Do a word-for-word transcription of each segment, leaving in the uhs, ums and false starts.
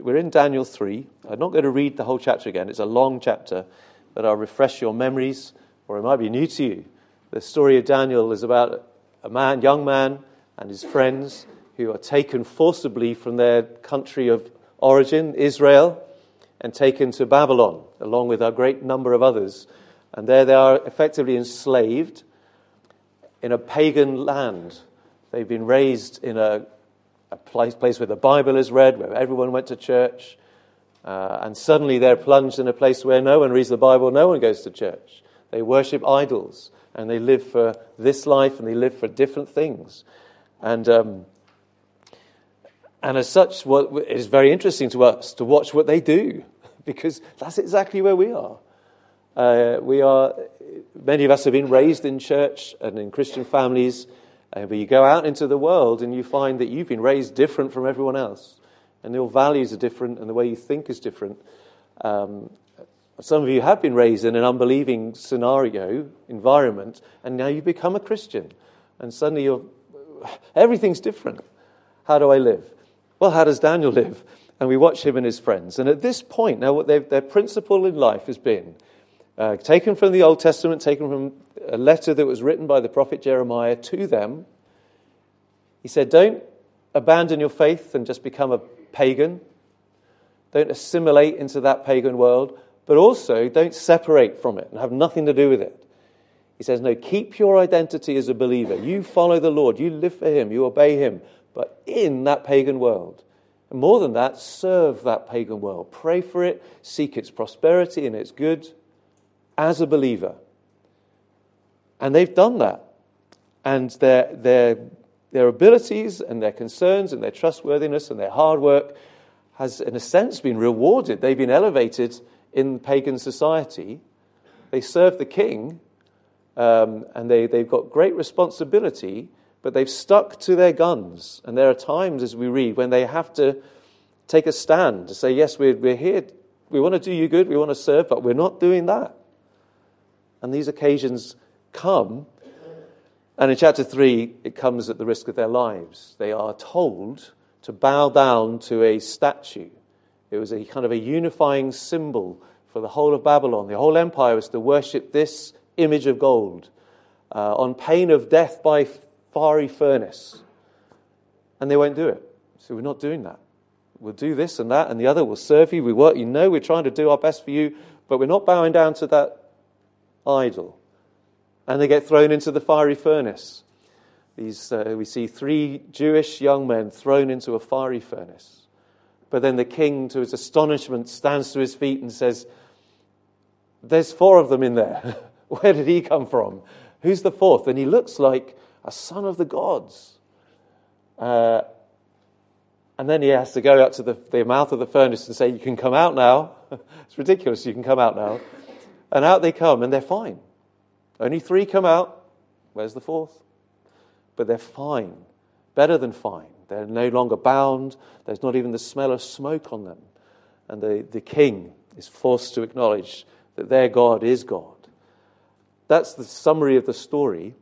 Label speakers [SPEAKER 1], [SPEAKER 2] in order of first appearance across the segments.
[SPEAKER 1] We're in Daniel three. I'm not going to read the whole chapter again. It's a long chapter, but I'll refresh your memories, or it might be new to you. The story of Daniel is about a man, young man and his friends who are taken forcibly from their country of origin, Israel, and taken to Babylon, along with a great number of others. And there they are effectively enslaved in a pagan land. They've been raised in a, a place, place where the Bible is read, where everyone went to church. Uh, and suddenly they're plunged in a place where no one reads the Bible, no one goes to church. They worship idols, and they live for this life, and they live for different things. And um, and as such, what it is very interesting to us to watch what they do, because that's exactly where we are. Uh, we are, many of us have been raised in church and in Christian families, uh, but you go out into the world and you find that you've been raised different from everyone else, and your values are different, and the way you think is different. Um, some of you have been raised in an unbelieving scenario, environment, and now you become a Christian, and suddenly you're, everything's different. How do I live? Well, how does Daniel live? And we watch him and his friends. And at this point, now what their principle in life has been, Uh, taken from the Old Testament, taken from a letter that was written by the prophet Jeremiah to them. He said, don't abandon your faith and just become a pagan. Don't assimilate into that pagan world, but also don't separate from it and have nothing to do with it. He says, no, keep your identity as a believer. You follow the Lord, you live for him, you obey him, but in that pagan world. And more than that, serve that pagan world. Pray for it, seek its prosperity and its good, as a believer. And they've done that. And their their their abilities and their concerns and their trustworthiness and their hard work has, in a sense, been rewarded. They've been elevated in pagan society. They serve the king, um, and they, they've got great responsibility, but they've stuck to their guns. And there are times, as we read, when they have to take a stand to say, yes, we're, we're here, we want to do you good, we want to serve, but we're not doing that. And these occasions come, and in chapter three, it comes at the risk of their lives. They are told to bow down to a statue. It was a kind of a unifying symbol for the whole of Babylon. The whole empire was to worship this image of gold uh, on pain of death by fiery furnace. And they won't do it. So we're not doing that. We'll do this and that, and the other will serve you. We work, you know, we're trying to do our best for you, but we're not bowing down to that idol. And they get thrown into the fiery furnace. These uh, we see three Jewish young men thrown into a fiery furnace. But then the king, to his astonishment, stands to his feet and says, there's four of them in there. Where did he come from? Who's the fourth? And he looks like a son of the gods. Uh, and then he has to go out to the, the mouth of the furnace and say, you can come out now. It's ridiculous, you can come out now. And out they come, and they're fine. Only three come out. Where's the fourth? But they're fine. Better than fine. They're no longer bound. There's not even the smell of smoke on them. And the, the king is forced to acknowledge that their God is God. That's the summary of the story.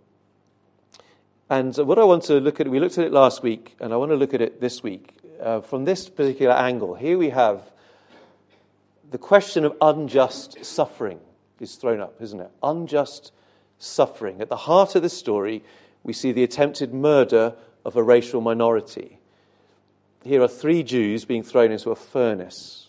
[SPEAKER 1] And what I want to look at, we looked at it last week, and I want to look at it this week. Uh, from this particular angle, here we have the question of unjust suffering is thrown up, isn't it? Unjust suffering. At the heart of the story, we see the attempted murder of a racial minority. Here are three Jews being thrown into a furnace.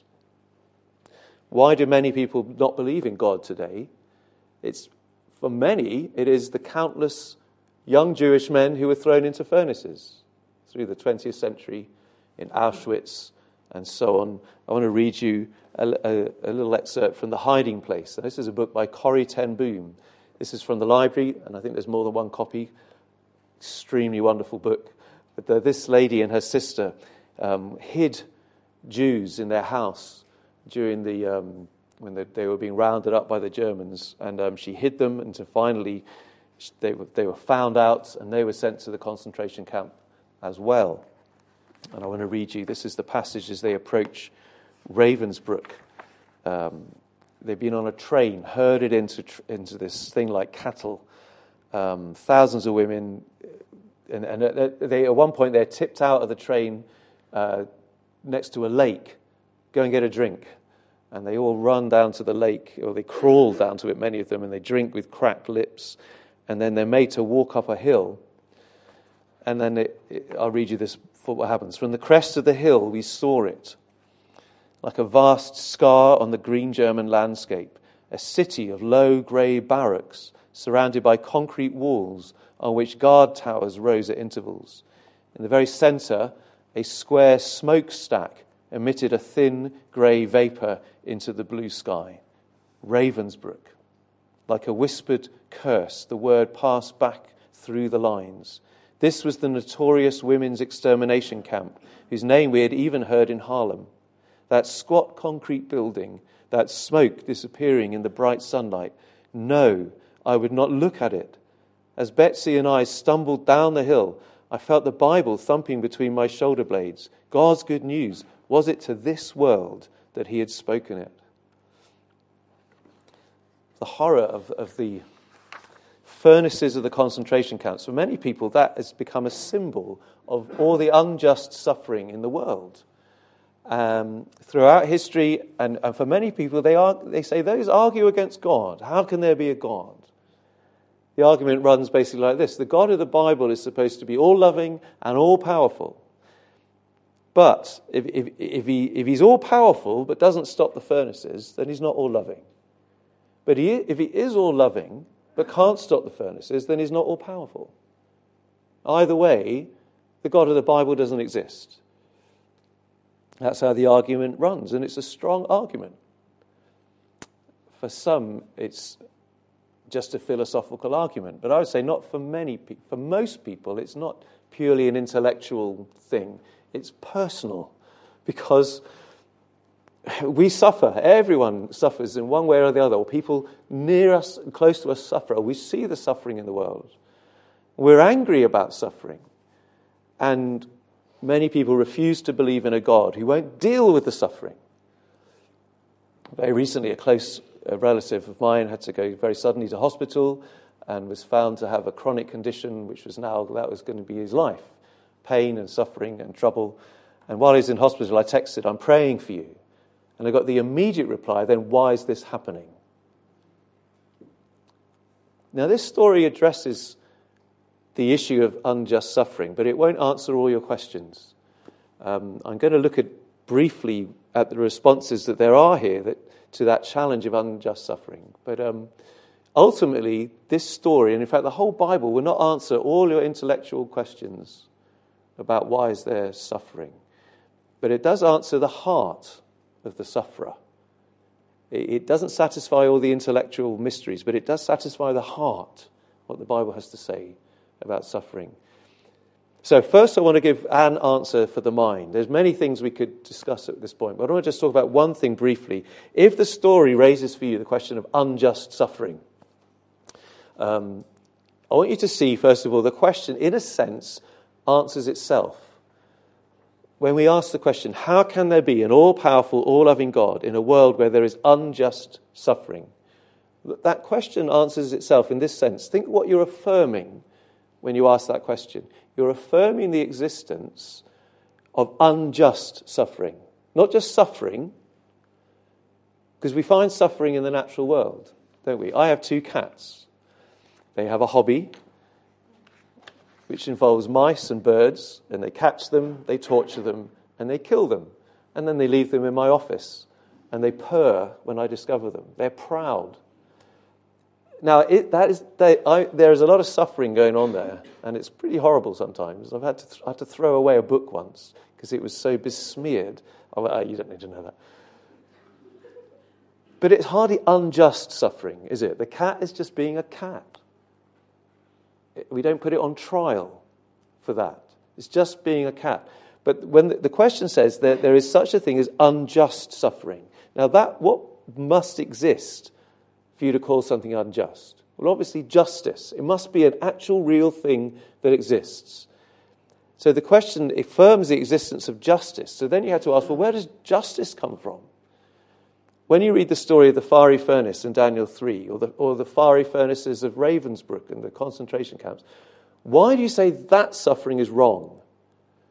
[SPEAKER 1] Why do many people not believe in God today? It's, for many, it is the countless young Jewish men who were thrown into furnaces through the twentieth century in Auschwitz and so on. I want to read you a, a, a little excerpt from The Hiding Place. And this is a book by Corrie ten Boom. This is from the library, and I think there's more than one copy. Extremely wonderful book. But the, this lady and her sister um, hid Jews in their house during the um, when they, they were being rounded up by the Germans, and um, she hid them until finally they were they were found out, and they were sent to the concentration camp as well. And I want to read you. This is the passage as they approach Ravensbrück. Um, they've been on a train, herded into into this thing like cattle. Um, thousands of women, and, and they at one point they're tipped out of the train uh, next to a lake, go and get a drink. And they all run down to the lake, or they crawl down to it, many of them, and they drink with cracked lips. And then they're made to walk up a hill. And then it, it, I'll read you this for what happens. From the crest of the hill, we saw it, like a vast scar on the green German landscape, a city of low grey barracks surrounded by concrete walls on which guard towers rose at intervals. In the very centre, a square smokestack emitted a thin grey vapour into the blue sky. Ravensbrück. Like a whispered curse, the word passed back through the lines. This was the notorious women's extermination camp, whose name we had even heard in Haarlem. That squat concrete building, that smoke disappearing in the bright sunlight. No, I would not look at it. As Betsy and I stumbled down the hill, I felt the Bible thumping between my shoulder blades. God's good news. Was it to this world that he had spoken it? The horror of, of the furnaces of the concentration camps. For many people, that has become a symbol of all the unjust suffering in the world. Um, throughout history, and, and for many people, they are, they say those argue against God. How can there be a God? The argument runs basically like this. The God of the Bible is supposed to be all-loving and all-powerful. But if, if, if, he, if he's all-powerful but doesn't stop the furnaces, then he's not all-loving. But he, if he is all-loving but can't stop the furnaces, then he's not all-powerful. Either way, the God of the Bible doesn't exist. That's how the argument runs, and it's a strong argument. For some, it's just a philosophical argument, but I would say not for many people. For most people, it's not purely an intellectual thing. It's personal, because we suffer. Everyone suffers in one way or the other, or people near us, close to us suffer. We see the suffering in the world. We're angry about suffering, and many people refuse to believe in a God who won't deal with the suffering. Very recently, a close relative of mine had to go very suddenly to hospital and was found to have a chronic condition, which was now, that was going to be his life. Pain and suffering and trouble. And while he was in hospital, I texted, "I'm praying for you." And I got the immediate reply, "Then why is this happening?" Now, this story addresses the issue of unjust suffering, but it won't answer all your questions. Um, I'm going to look at briefly at the responses that there are here that, to that challenge of unjust suffering. But um, ultimately, this story, and in fact the whole Bible, will not answer all your intellectual questions about why is there suffering. But it does answer the heart of the sufferer. It, it doesn't satisfy all the intellectual mysteries, but it does satisfy the heart, what the Bible has to say about suffering. So first I want to give an answer for the mind. There's many things we could discuss at this point, but I want to just talk about one thing briefly. If the story raises for you the question of unjust suffering, um, I want you to see, first of all, the question, in a sense, answers itself. When we ask the question, how can there be an all-powerful, all-loving God in a world where there is unjust suffering? That question answers itself in this sense. Think what you're affirming when you ask that question. You're affirming the existence of unjust suffering. Not just suffering, because we find suffering in the natural world, don't we? I have two cats. They have a hobby which involves mice and birds, and they catch them, they torture them, and they kill them. And then they leave them in my office, and they purr when I discover them. They're proud. Now, it, that is, they, I, there is a lot of suffering going on there, and it's pretty horrible sometimes. I've had to, th- I had to throw away a book once because it was so besmeared. Oh, uh, you don't need to know that. But it's hardly unjust suffering, is it? The cat is just being a cat. We don't put it on trial for that. It's just being a cat. But when the, the question says that there is such a thing as unjust suffering, now that what must exist for you to call something unjust? Well, obviously justice. It must be an actual real thing that exists. So the question affirms the existence of justice. So then you have to ask, well, where does justice come from? When you read the story of the fiery furnace in Daniel three, or the, or the fiery furnaces of Ravensbrück and the concentration camps, why do you say that suffering is wrong?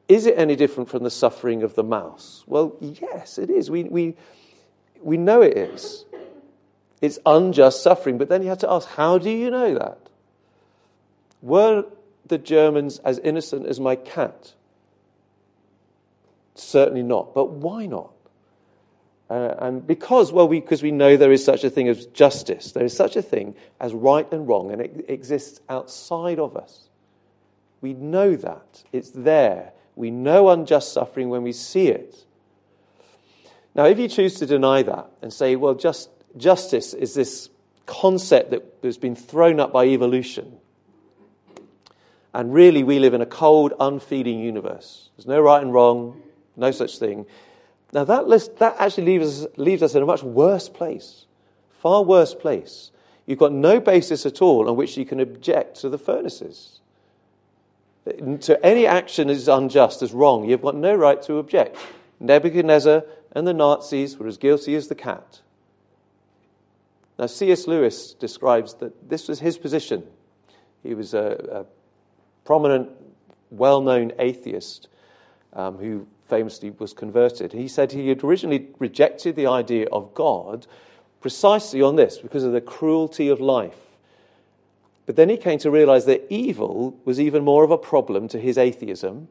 [SPEAKER 1] Is it any different from the suffering of the mouse? Well, yes, it is. We, we, we know it is. It's unjust suffering. But then you have to ask, how do you know that? Were the Germans as innocent as my cat? Certainly not. But why not? Uh, and because, well, we, because we know there is such a thing as justice. There is such a thing as right and wrong, and it exists outside of us. We know that. It's there. We know unjust suffering when we see it. Now, if you choose to deny that and say, well, just justice is this concept that has been thrown up by evolution, and really we live in a cold, unfeeling universe. There's no right and wrong, no such thing. Now, that list, that actually leaves us, leaves us in a much worse place, far worse place. You've got no basis at all on which you can object to the furnaces. To any action is unjust, is wrong. You've got no right to object. Nebuchadnezzar and the Nazis were as guilty as the cat. Now, C S Lewis describes that this was his position. He was a, a prominent, well-known atheist um, who famously was converted. He said he had originally rejected the idea of God precisely on this, because of the cruelty of life. But then he came to realize that evil was even more of a problem to his atheism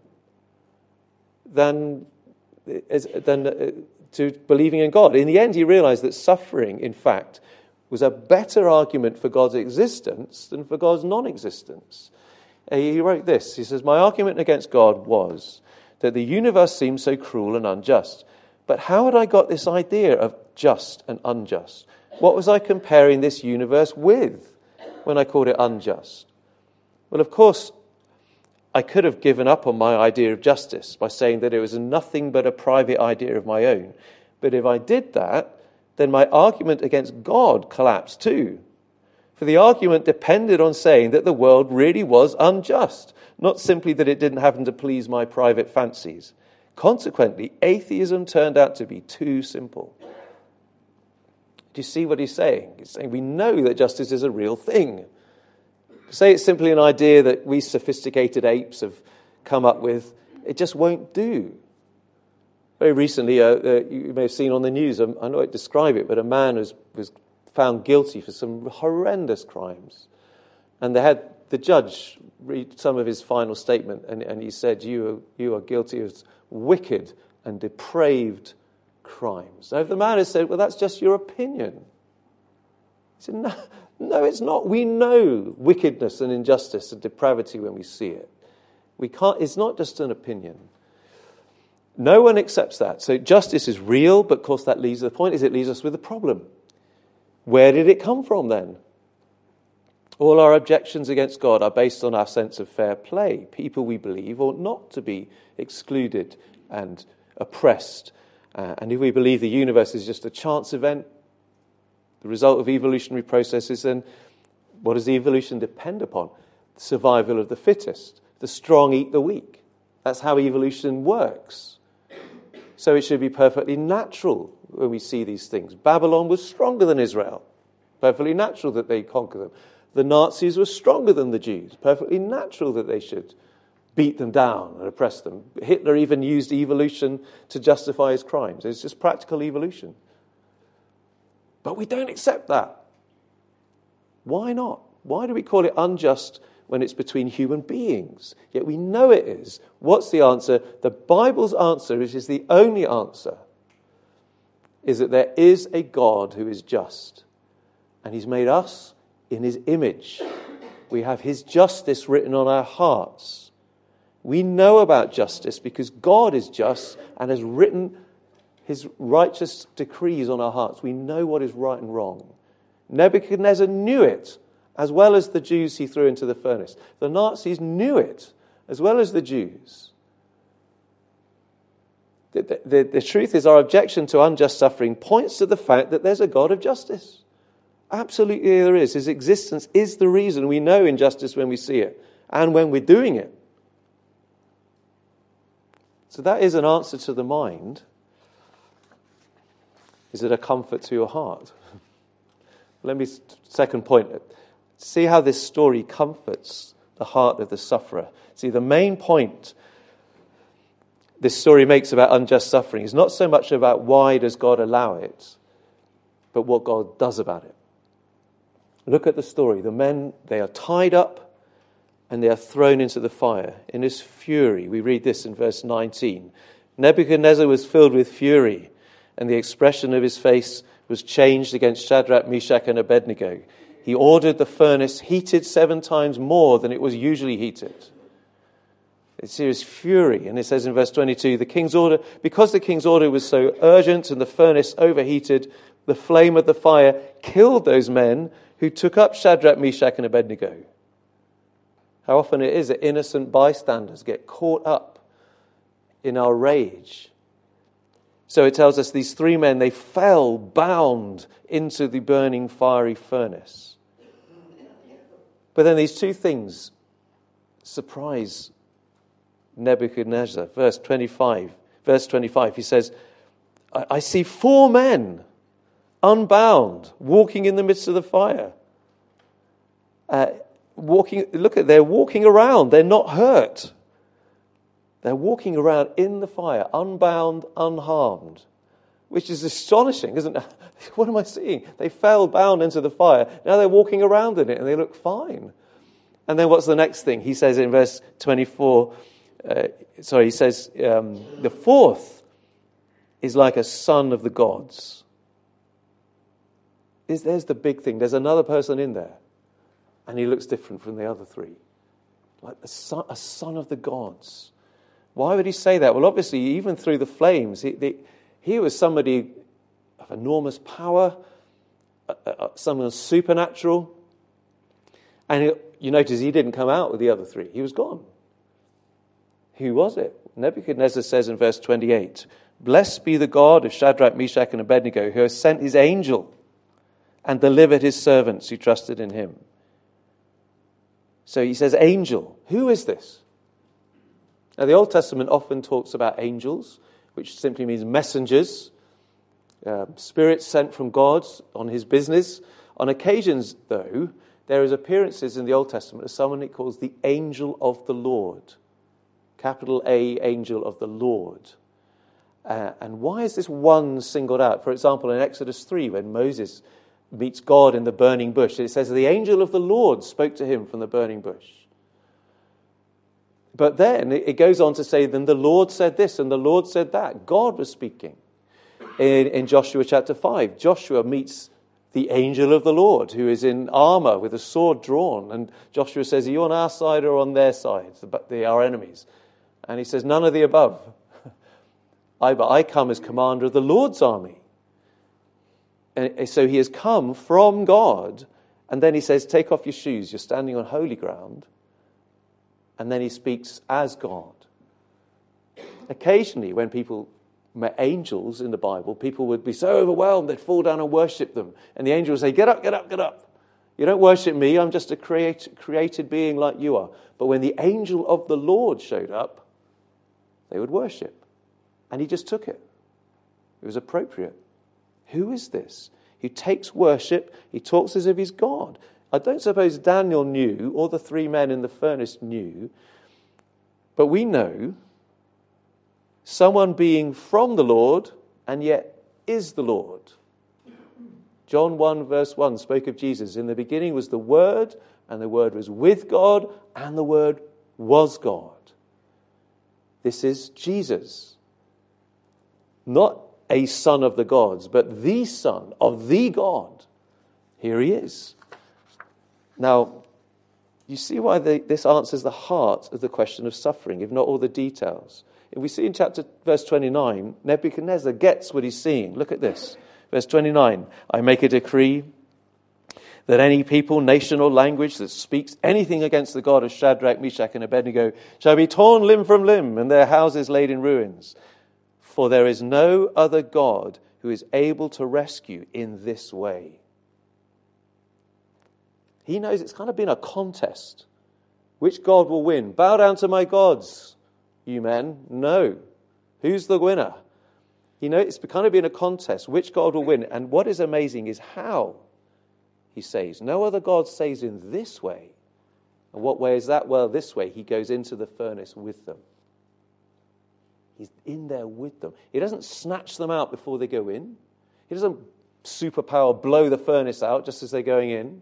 [SPEAKER 1] than, than to believing in God. In the end, he realized that suffering, in fact, was a better argument for God's existence than for God's non-existence. He wrote this. He says, "My argument against God was that the universe seemed so cruel and unjust. But how had I got this idea of just and unjust? What was I comparing this universe with when I called it unjust? Well, of course, I could have given up on my idea of justice by saying that it was nothing but a private idea of my own. But if I did that, then my argument against God collapsed too. For the argument depended on saying that the world really was unjust, not simply that it didn't happen to please my private fancies. Consequently, atheism turned out to be too simple." Do you see what he's saying? He's saying we know that justice is a real thing. To say it's simply an idea that we sophisticated apes have come up with, it just won't do. Very recently, uh, uh, you may have seen on the news, um, I know I describe it, but a man was, was found guilty for some horrendous crimes. And they had the judge read some of his final statement, and, and he said, you are, you are guilty of wicked and depraved crimes. Now, if the man has said, well, that's just your opinion. He said, no, no, it's not. We know wickedness and injustice and depravity when we see it. We can't. It's not just an opinion. No one accepts that. So justice is real, but of course that leaves, the point is it leaves us with a problem. Where did it come from then? All our objections against God are based on our sense of fair play. People we believe ought not to be excluded and oppressed. Uh, and if we believe the universe is just a chance event, the result of evolutionary processes, then what does evolution depend upon? The survival of the fittest. The strong eat the weak. That's how evolution works. So it should be perfectly natural when we see these things. Babylon was stronger than Israel. Perfectly natural that they conquer them. The Nazis were stronger than the Jews. Perfectly natural that they should beat them down and oppress them. Hitler even used evolution to justify his crimes. It's just practical evolution. But we don't accept that. Why not? Why do we call it unjust when it's between human beings? Yet we know it is. What's the answer? The Bible's answer, which is the only answer, is that there is a God who is just. And he's made us in his image. We have his justice written on our hearts. We know about justice because God is just and has written his righteous decrees on our hearts. We know what is right and wrong. Nebuchadnezzar knew it, as well as the Jews he threw into the furnace. The Nazis knew it, as well as the Jews. The, the, the, the truth is, our objection to unjust suffering points to the fact that there's a God of justice. Absolutely there is. His existence is the reason we know injustice when we see it, and when we're doing it. So that is an answer to the mind. Is it a comfort to your heart? Let me, second point, see how this story comforts the heart of the sufferer. See, the main point this story makes about unjust suffering is not so much about why does God allow it, but what God does about it. Look at the story. The men, they are tied up and they are thrown into the fire. In his fury, we read this in verse nineteen. Nebuchadnezzar was filled with fury, and the expression of his face was changed against Shadrach, Meshach, and Abednego. He ordered the furnace heated seven times more than it was usually heated. It's his fury. And it says in verse twenty-two, the king's order, because the king's order was so urgent and the furnace overheated, the flame of the fire killed those men who took up Shadrach, Meshach, and Abednego. How often it is that innocent bystanders get caught up in our rage. So it tells us these three men, they fell bound into the burning fiery furnace. But then these two things surprise Nebuchadnezzar. Verse twenty-five. Verse twenty-five, he says, I, I see four men unbound, walking in the midst of the fire. Uh, walking, look at, they're walking around. They're not hurt. They're walking around in the fire, unbound, unharmed, which is astonishing, isn't it? What am I seeing? They fell bound into the fire. Now they're walking around in it and they look fine. And then what's the next thing? He says in verse twenty-four, uh, sorry, he says, um, the fourth is like a son of the gods. Is There's the big thing. There's another person in there. And he looks different from the other three. Like the son, a son of the gods. Why would he say that? Well, obviously, even through the flames, he, the, he was somebody of enormous power, uh, uh, someone supernatural. And he, you notice he didn't come out with the other three. He was gone. Who was it? Nebuchadnezzar says in verse twenty-eight, blessed be the God of Shadrach, Meshach, and Abednego, who has sent his angel and delivered his servants who trusted in him. So he says angel. Who is this? Now, the Old Testament often talks about angels, which simply means messengers, uh, spirits sent from God on his business. On occasions, though, there is appearances in the Old Testament of someone it calls the angel of the Lord. Capital A, angel of the Lord. Uh, and why is this one singled out? For example, in Exodus three, when Moses meets God in the burning bush, it says the angel of the Lord spoke to him from the burning bush. But then it goes on to say, then the Lord said this and the Lord said that. God was speaking. In, in Joshua chapter five, Joshua meets the angel of the Lord who is in armor with a sword drawn. And Joshua says, are you on our side or on their side? They are enemies. And he says, none of the above. I, but I come as commander of the Lord's army. And so he has come from God. And then he says, take off your shoes. You're standing on holy ground. And then he speaks as God. Occasionally, when people met angels in the Bible, people would be so overwhelmed they'd fall down and worship them. And the angel would say, get up, get up, get up. You don't worship me, I'm just a create, created being like you are. But when the angel of the Lord showed up, they would worship. And he just took it. It was appropriate. Who is this? He takes worship, he talks as if he's God. I don't suppose Daniel knew, or the three men in the furnace knew, but we know someone being from the Lord and yet is the Lord. John one verse one spoke of Jesus. In the beginning was the Word, and the Word was with God, and the Word was God. This is Jesus. Not a son of the gods, but the Son of the God. Here he is. Now, you see why they, this answers the heart of the question of suffering, if not all the details. If we see in chapter verse twenty-nine, Nebuchadnezzar gets what he's seeing. Look at this. Verse twenty-nine, I make a decree that any people, nation or language that speaks anything against the God of Shadrach, Meshach, and Abednego shall be torn limb from limb and their houses laid in ruins. For there is no other God who is able to rescue in this way. He knows it's kind of been a contest. Which God will win? Bow down to my gods, you men. No. Who's the winner? You know, it's kind of been a contest. Which God will win? And what is amazing is how he saves. No other God saves in this way. And what way is that? Well, this way. He goes into the furnace with them. He's in there with them. He doesn't snatch them out before they go in. He doesn't superpower blow the furnace out just as they're going in.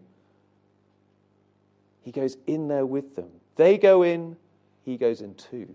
[SPEAKER 1] He goes in there with them. They go in, he goes in too.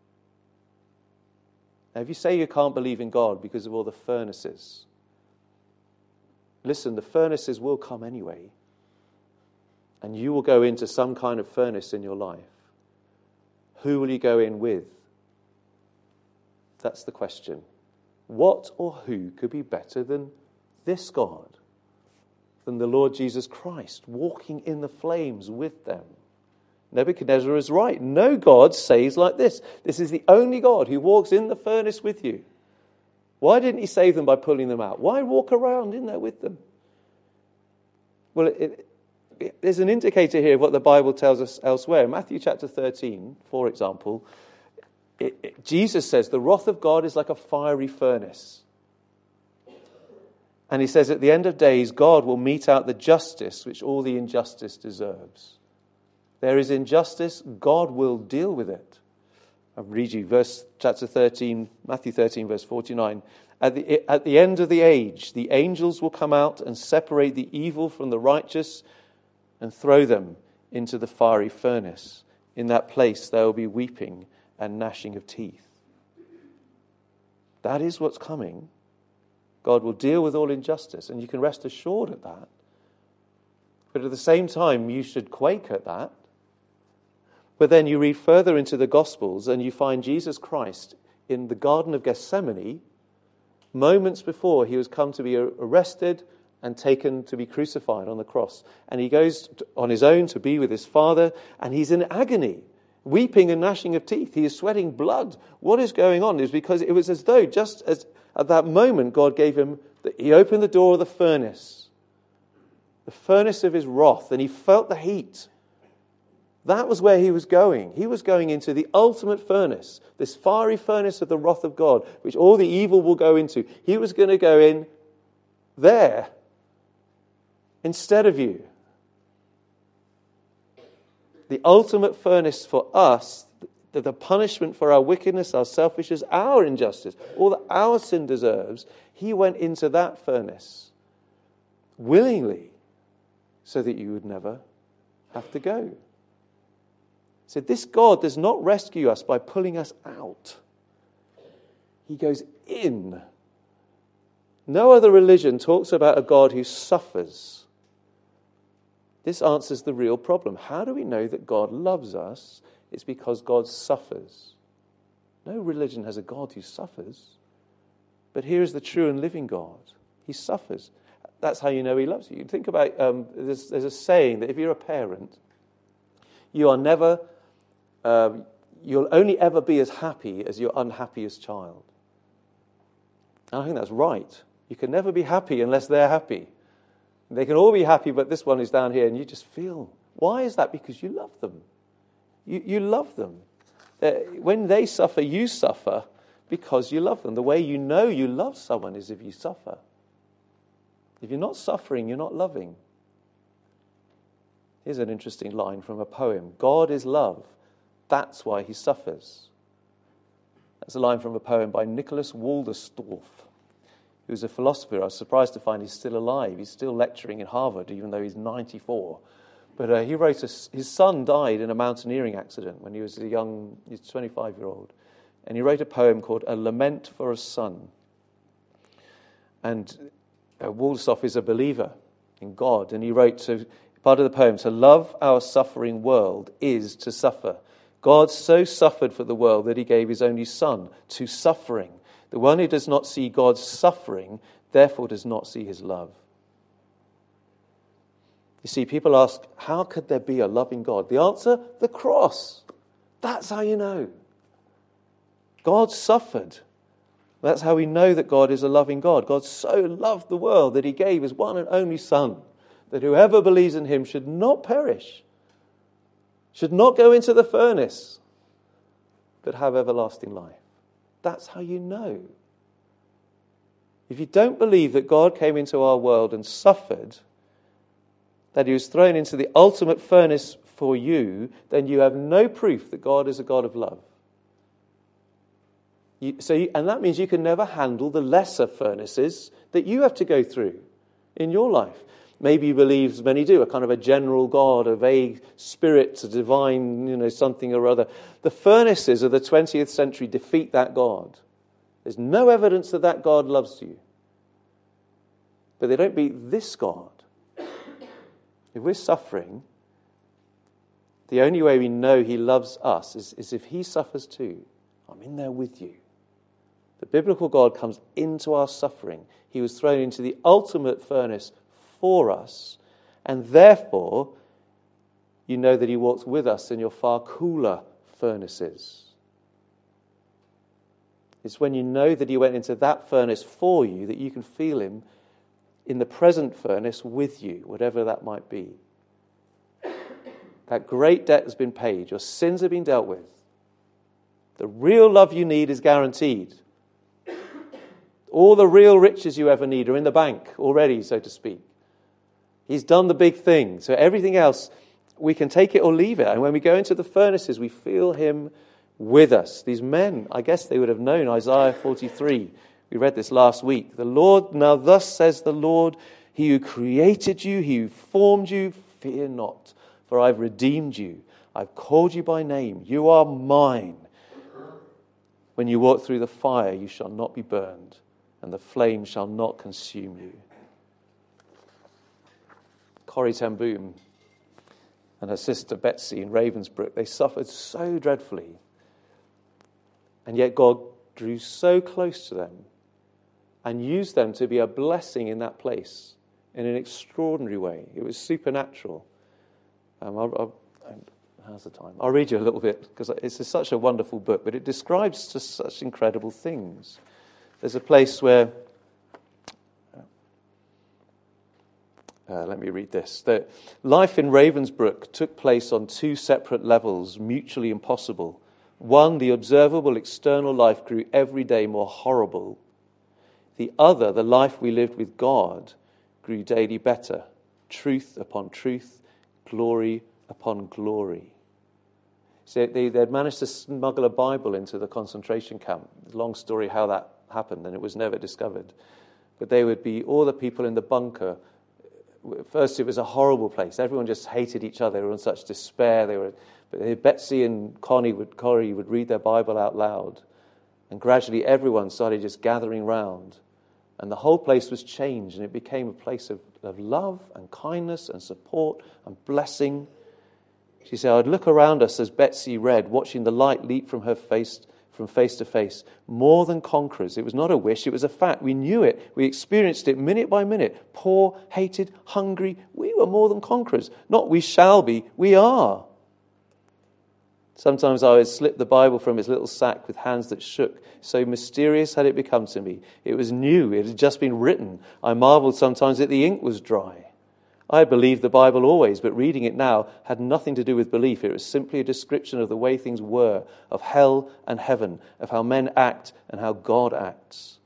[SPEAKER 1] Now, if you say you can't believe in God because of all the furnaces, listen, the furnaces will come anyway. And you will go into some kind of furnace in your life. Who will you go in with? That's the question. What or who could be better than this God? Than the Lord Jesus Christ, walking in the flames with them? Nebuchadnezzar is right. No God saves like this. This is the only God who walks in the furnace with you. Why didn't he save them by pulling them out? Why walk around in there with them? Well, it, it, there's an indicator here of what the Bible tells us elsewhere. In Matthew chapter thirteen, for example, it, it, Jesus says the wrath of God is like a fiery furnace. And he says at the end of days, God will mete out the justice which all the injustice deserves. There is injustice, God will deal with it. I'll read you verse chapter thirteen, Matthew thirteen, verse forty-nine. At the, at the end of the age, the angels will come out and separate the evil from the righteous and throw them into the fiery furnace. In that place there will be weeping and gnashing of teeth. That is what's coming. God will deal with all injustice, and you can rest assured at that. But at the same time, you should quake at that. But then you read further into the Gospels and you find Jesus Christ in the Garden of Gethsemane, moments before he was come to be arrested and taken to be crucified on the cross. And he goes on his own to be with his Father, and he's in agony, weeping and gnashing of teeth. He is sweating blood. What is going on? Is because it was as though just as at that moment God gave him, he opened the door of the furnace, the furnace of his wrath, and he felt the heat. That was where he was going. He was going into the ultimate furnace, this fiery furnace of the wrath of God, which all the evil will go into. He was going to go in there instead of you. The ultimate furnace for us, the, the punishment for our wickedness, our selfishness, our injustice, all that our sin deserves, he went into that furnace willingly so that you would never have to go. So this God does not rescue us by pulling us out. He goes in. No other religion talks about a God who suffers. This answers the real problem. How do we know that God loves us? It's because God suffers. No religion has a God who suffers. But here is the true and living God. He suffers. That's how you know he loves you. Think about, um, there's, there's a saying that if you're a parent, you are never... Um, you'll only ever be as happy as your unhappiest child. And I think that's right. You can never be happy unless they're happy. They can all be happy, but this one is down here, and you just feel. Why is that? Because you love them. You, you love them. Uh, when they suffer, you suffer because you love them. The way you know you love someone is if you suffer. If you're not suffering, you're not loving. Here's an interesting line from a poem. God is love. That's why he suffers. That's a line from a poem by Nicholas Walderstorff, who's a philosopher. I was surprised to find he's still alive. He's still lecturing in Harvard, even though he's ninety-four. But uh, he wrote, a, his son died in a mountaineering accident when he was a young, he's twenty-five-year-old. And he wrote a poem called A Lament for a Son. And uh, Walderstorff is a believer in God. And he wrote, to, part of the poem, to love our suffering world is to suffer. God so suffered for the world that he gave his only son to suffering. The one who does not see God's suffering, therefore does not see his love. You see, people ask, how could there be a loving God? The answer, the cross. That's how you know. God suffered. That's how we know that God is a loving God. God so loved the world that he gave his one and only son, that whoever believes in him should not perish, should not go into the furnace, but have everlasting life. That's how you know. If you don't believe that God came into our world and suffered, that he was thrown into the ultimate furnace for you, then you have no proof that God is a God of love. You, so, you, and that means you can never handle the lesser furnaces that you have to go through in your life. Maybe you believe, as many do, a kind of a general God, a vague spirit, a divine, you know, something or other. The furnaces of the twentieth century defeat that God. There's no evidence that that God loves you. But they don't beat this God. If we're suffering, the only way we know he loves us is, is if he suffers too. I'm in there with you. The biblical God comes into our suffering. He was thrown into the ultimate furnace for us, and therefore you know that he walks with us in your far cooler furnaces. It's when you know that he went into that furnace for you that you can feel him in the present furnace with you, whatever that might be. That great debt has been paid. Your sins have been dealt with. The real love you need is guaranteed. All the real riches you ever need are in the bank already, so to speak. He's done the big thing. So everything else, we can take it or leave it. And when we go into the furnaces, we feel him with us. These men, I guess they would have known Isaiah forty-three. We read this last week. The Lord, now thus says the Lord, he who created you, he who formed you, fear not, for I've redeemed you. I've called you by name. You are mine. When you walk through the fire, you shall not be burned, and the flame shall not consume you. Corrie ten Boom and her sister Betsy in Ravensbrück, they suffered so dreadfully. And yet God drew so close to them and used them to be a blessing in that place in an extraordinary way. It was supernatural. Um, I'll, I'll, how's the time? I'll read you a little bit because it's such a wonderful book, but it describes just such incredible things. There's a place where, uh, let me read this. The life in Ravensbrück took place on two separate levels, mutually impossible. One, the observable external life grew every day more horrible. The other, the life we lived with God, grew daily better. Truth upon truth, glory upon glory. So they, they'd managed to smuggle a Bible into the concentration camp. Long story how that happened, and it was never discovered. But they would be, all the people in the bunker, first it was a horrible place. Everyone just hated each other. They were in such despair. They were, but Betsy and Connie would, Corrie would read their Bible out loud. And gradually everyone started just gathering round. And the whole place was changed, and it became a place of, of love and kindness and support and blessing. She said, I'd look around us as Betsy read, watching the light leap from her face, from face to face. More than conquerors. It was not a wish, it was a fact. We knew it. We experienced it minute by minute. Poor, hated, hungry. We were more than conquerors. Not we shall be, we are. Sometimes I would slip the Bible from its little sack with hands that shook. So mysterious had it become to me. It was new. It had just been written. I marveled sometimes that the ink was dry. I had believed the Bible always, but reading it now had nothing to do with belief. It was simply a description of the way things were, of hell and heaven, of how men act and how God acts.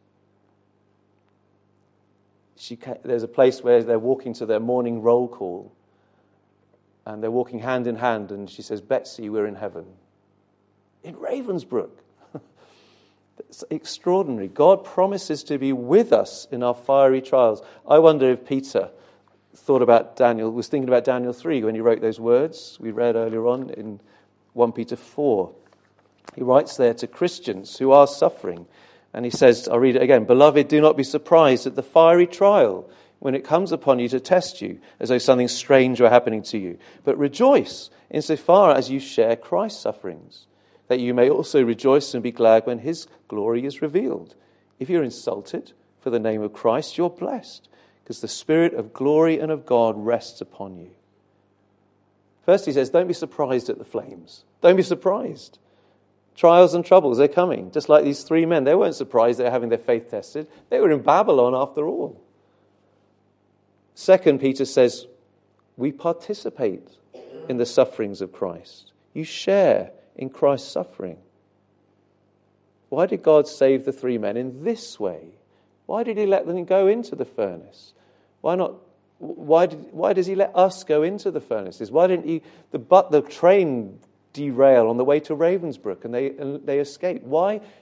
[SPEAKER 1] She, there's a place where they're walking to their morning roll call. And they're walking hand in hand, and she says, Betsy, we're in heaven. In Ravensbrück. It's extraordinary. God promises to be with us in our fiery trials. I wonder if Peter thought about Daniel, was thinking about Daniel three when he wrote those words we read earlier on in First Peter four. He writes there to Christians who are suffering. And he says, I'll read it again, Beloved, do not be surprised at the fiery trial when it comes upon you to test you, as though something strange were happening to you. But rejoice insofar as you share Christ's sufferings, that you may also rejoice and be glad when his glory is revealed. If you're insulted for the name of Christ, you're blessed, because the Spirit of glory and of God rests upon you. First he says, don't be surprised at the flames. Don't be surprised. Trials and troubles, they're coming. Just like these three men, they weren't surprised they were having their faith tested. They were in Babylon after all. Second, Peter says, we participate in the sufferings of Christ. You share in Christ's suffering. Why did God save the three men in this way? Why did he let them go into the furnace? Why not? Why did? Why does he let us go into the furnaces? Why didn't he? The but the train derail on the way to Ravensbrück and they and they escape. Why?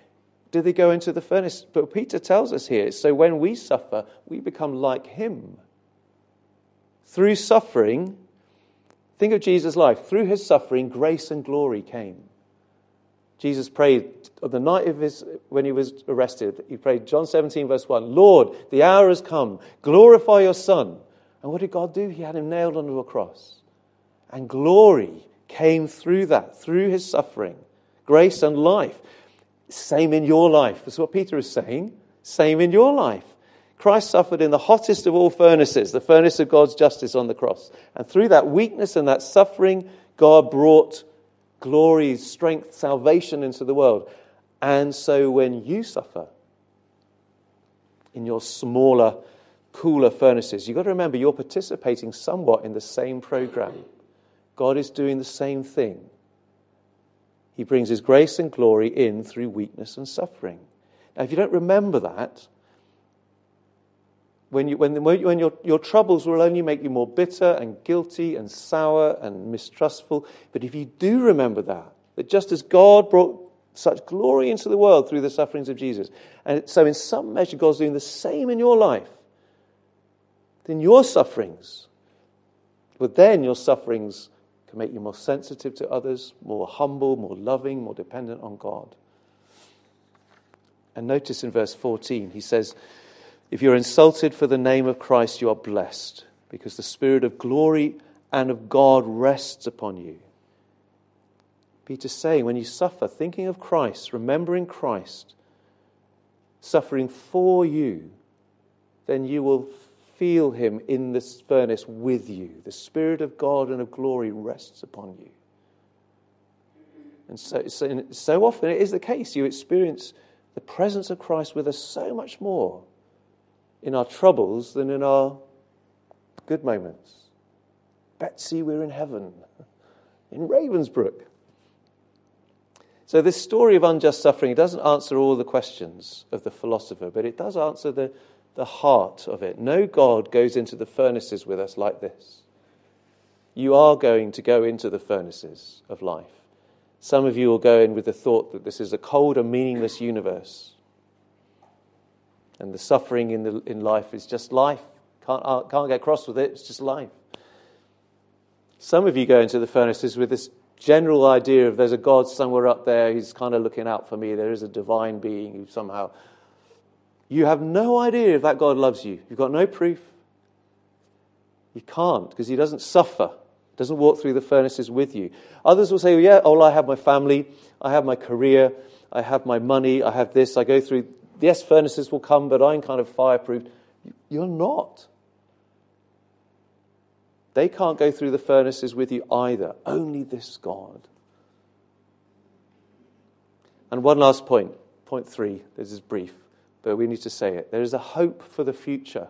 [SPEAKER 1] do they go into the furnace? But Peter tells us here, so when we suffer, we become like him. Through suffering, think of Jesus' life. Through his suffering, grace and glory came. Jesus prayed on the night of his, when he was arrested, he prayed, John seventeen, verse one, Lord, the hour has come. Glorify your Son. And what did God do? He had him nailed onto a cross. And glory came through that, through his suffering. Grace and life. Same in your life. That's what Peter is saying. Same in your life. Christ suffered in the hottest of all furnaces, the furnace of God's justice on the cross. And through that weakness and that suffering, God brought glory, strength, salvation into the world. And so when you suffer in your smaller, cooler furnaces, you've got to remember you're participating somewhat in the same program. God is doing the same thing. He brings his grace and glory in through weakness and suffering. Now, if you don't remember that, when you, when, when your, your troubles will only make you more bitter and guilty and sour and mistrustful. But if you do remember that, that just as God brought such glory into the world through the sufferings of Jesus, and so in some measure God's doing the same in your life, then your sufferings, but then your sufferings can make you more sensitive to others, more humble, more loving, more dependent on God. And notice in verse fourteen, he says, if you're insulted for the name of Christ, you are blessed, because the Spirit of glory and of God rests upon you. Peter's saying, when you suffer, thinking of Christ, remembering Christ, suffering for you, then you will feel him in this furnace with you. The Spirit of God and of glory rests upon you. And so, so, so often it is the case. You experience the presence of Christ with us so much more in our troubles than in our good moments. Betsy, we're in heaven. In Ravensbrook. So this story of unjust suffering, it doesn't answer all the questions of the philosopher, but it does answer the, the heart of it. No God goes into the furnaces with us like this. You are going to go into the furnaces of life. Some of you will go in with the thought that this is a cold and meaningless universe. And the suffering in the in life is just life. Can't, uh, can't get cross with it. It's just life. Some of you go into the furnaces with this general idea of there's a God somewhere up there who's kind of looking out for me. There is a divine being who somehow... You have no idea if that God loves you. You've got no proof. You can't, because he doesn't suffer. Doesn't walk through the furnaces with you. Others will say, well, yeah, oh, I have my family. I have my career. I have my money. I have this. I go through... Yes, furnaces will come, but I'm kind of fireproof. You're not. They can't go through the furnaces with you either. Only this God. And one last point. Point three. This is brief, but we need to say it. There is a hope for the future.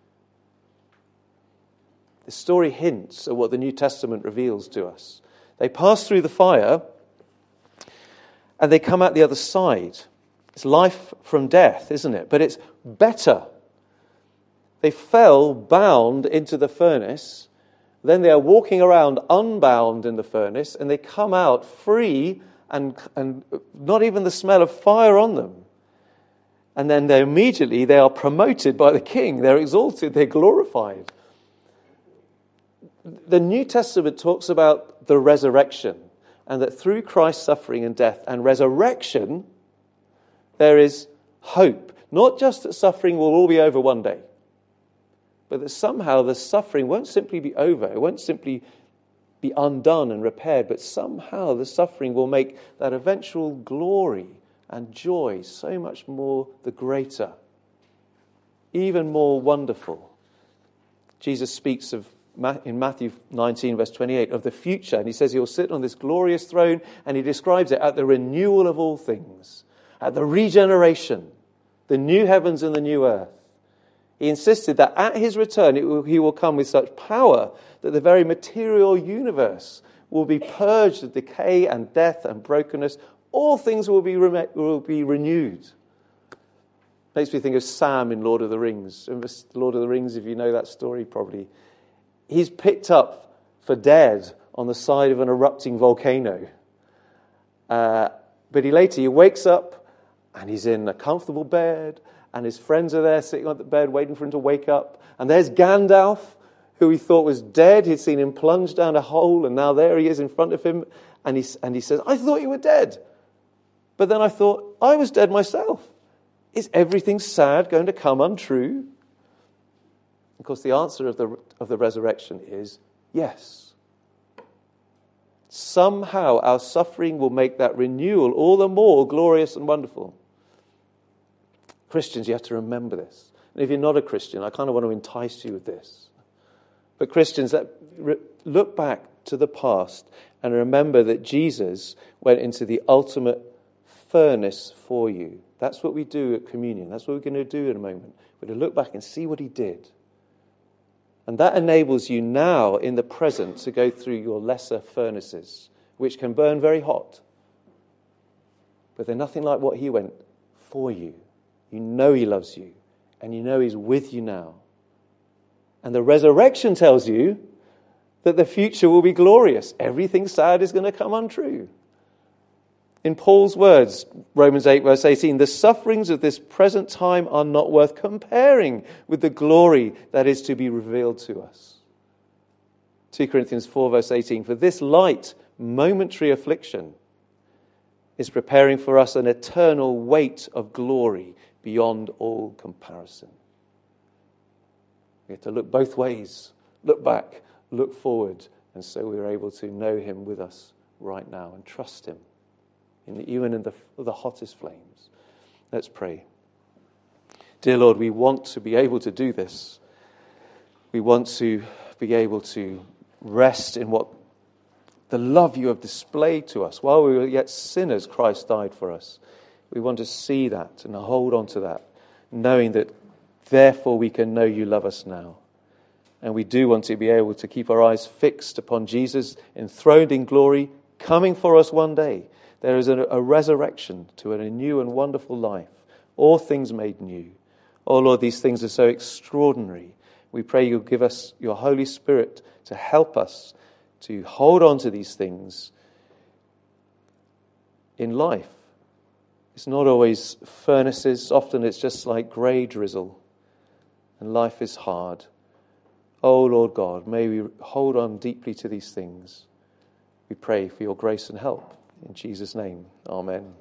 [SPEAKER 1] The story hints at what the New Testament reveals to us. They pass through the fire, and they come out the other side. It's life from death, isn't it? But it's better. They fell bound into the furnace. Then they are walking around unbound in the furnace, and they come out free and, and not even the smell of fire on them. And then they immediately they are promoted by the King. They're exalted. They're glorified. The New Testament talks about the resurrection, and that through Christ's suffering and death and resurrection, there is hope. Not just that suffering will all be over one day, but that somehow the suffering won't simply be over. It won't simply be undone and repaired, but somehow the suffering will make that eventual glory and joy so much more the greater, even more wonderful. Jesus speaks of in Matthew nineteen, verse twenty-eight, of the future, and he says he will sit on this glorious throne, and he describes it at the renewal of all things, at the regeneration, the new heavens and the new earth. He insisted that at his return it will, he will come with such power that the very material universe will be purged of decay and death and brokenness. All things will be re- will be renewed. Makes me think of Sam in Lord of the Rings. Remember Lord of the Rings, if you know that story, probably. He's picked up for dead on the side of an erupting volcano. Uh, but he later he wakes up And he's in a comfortable bed, and his friends are there sitting on the bed waiting for him to wake up. And there's Gandalf, who he thought was dead. He'd seen him plunge down a hole, and now there he is in front of him. And he, and he says, I thought you were dead. But then I thought, I was dead myself. Is everything sad going to come untrue? Of course, the answer of the, of the resurrection is yes. Somehow our suffering will make that renewal all the more glorious and wonderful. Christians, you have to remember this. And if you're not a Christian, I kind of want to entice you with this. But Christians, look back to the past and remember that Jesus went into the ultimate furnace for you. That's what we do at communion. That's what we're going to do in a moment. We're going to look back and see what he did. And that enables you now, in the present, to go through your lesser furnaces, which can burn very hot. But they're nothing like what he went for you. You know he loves you, and you know he's with you now. And the resurrection tells you that the future will be glorious. Everything sad is going to come untrue. In Paul's words, Romans eight, verse eighteen, the sufferings of this present time are not worth comparing with the glory that is to be revealed to us. Second Corinthians four, verse eighteen, for this light, momentary affliction is preparing for us an eternal weight of glory beyond all comparison. We have to look both ways, look back, look forward, and so we're able to know him with us right now and trust him. In the, even in the, the hottest flames. Let's pray. Dear Lord, we want to be able to do this. We want to be able to rest in what the love you have displayed to us. While we were yet sinners, Christ died for us. We want to see that and hold on to that, knowing that therefore we can know you love us now. And we do want to be able to keep our eyes fixed upon Jesus, enthroned in glory, coming for us one day. There is a, a resurrection to a new and wonderful life. All things made new. Oh Lord, these things are so extraordinary. We pray you'll give us your Holy Spirit to help us to hold on to these things in life. It's not always furnaces. Often it's just like grey drizzle. And life is hard. Oh Lord God, may we hold on deeply to these things. We pray for your grace and help. In Jesus' name, amen.